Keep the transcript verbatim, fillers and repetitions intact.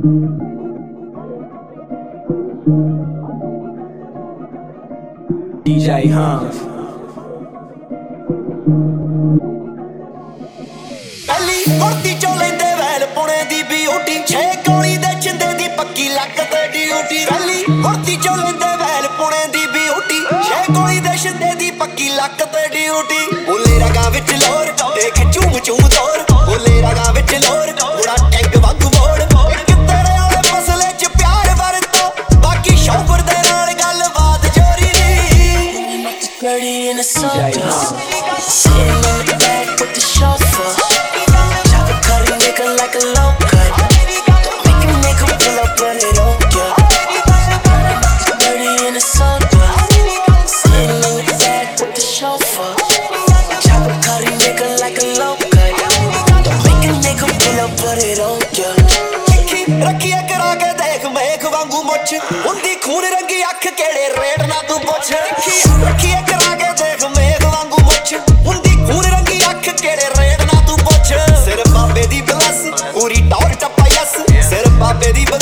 D J Hans ਪਹਿਲੀ ਵਰਦੀ ਚੋਂ ਲੈਂਦੇ ਵੈਲ ਪੁਣੇ ਦੀ ਬਿਊਟੀ ਛੇ ਗੋਲੀ ਦੇ ਚਿੰਦੇ ਦੀ ਪੱਕੀ ਲੱਕ ਤੇ ਡਿਊਟੀ ਪਹਿਲੀ ਵਰਦੀ ਚੋਂ ਲੈਂਦੇ ਵੈਲ ਪੁਣੇ ਦੀ ਬਿਊਟੀ ਛੇ ਗੋਲੀ ਦੇ ਚਿੰਦੇ ਦੀ ਪੱਕੀ ਲੱਕ ਤੇ ਡਿਊਟੀ ਬੋਲੇ ਰਗਾ ਵਿੱਚ ਲੋਰ ਦੇਖ ਚੂਮ ਚੂਮ ਤੋਰ ਬੋਲੇ ਰਗਾ ਵਿੱਚ ਲੋਰ ਬੁੜਾ ਟੈਂਕ ਵਾਂਗੂ ਮੋੜ ਕਿੱਤਰੇ ਵਾਲੇ ਮਸਲੇ ਚ ਪਿਆਰ ਵਰਤੋ ਬਾਕੀ ਸ਼ੌਕਰ ਦੇ ਨਾਲ ਗੱਲਬਾਤ ਜੋਰੀ ਨੀ Dirty in the soda, sitting in the back with the chauffeur. Chopper cut a nigga like a low cut. Don't make a nigga pull up, run it on ya. Dirty in the soda, sitting in the back with the chauffeur. Chopper cut a nigga like a low cut. Don't make a nigga pull up, run it on ya. ਰੱਖੀਏ ਕਰਾ ਕੇ ਦੇਖ ਮੇਖ ਵਾਂਗੂ ਮੁੱਛ ਹੁੰਦੀ ਖੂਨ ਰੰਗੀ ਅੱਖ ਕਿਹੜੇ rate ਨਾ ਤੂੰ ਪੁੱਛ ਰੱਖੀਏ ਕਰਾ ਕੇ ਦੇਖ ਮੇਖ ਵਾਂਗੂ ਮੁੱਛ ਹੁੰਦੀ ਖੂਨ ਰੰਗੀ ਅੱਖ ਕਿਹੜੇ ਰੇਟ ਨਾ ਤੂੰ ਪੁੱਛ ਸਿਰ ਬਾਬੇ ਦੀ ਬਲਸ ਪੂਰੀ ਟੌਰ ਟੱਪਾ ਯਸ ਸਿਰ ਬਾਬੇ ਦੀ